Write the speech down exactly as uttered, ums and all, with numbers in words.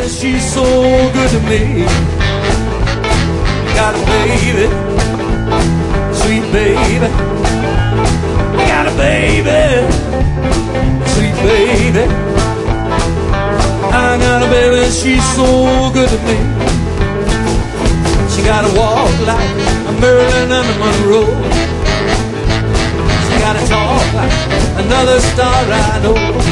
she's so good to me. Got a baby, sweet baby. Got a baby, sweet baby. I got a baby, she's so good to me. She gotta walk like a Marilyn and a Monroe. She gotta talk like another star I know.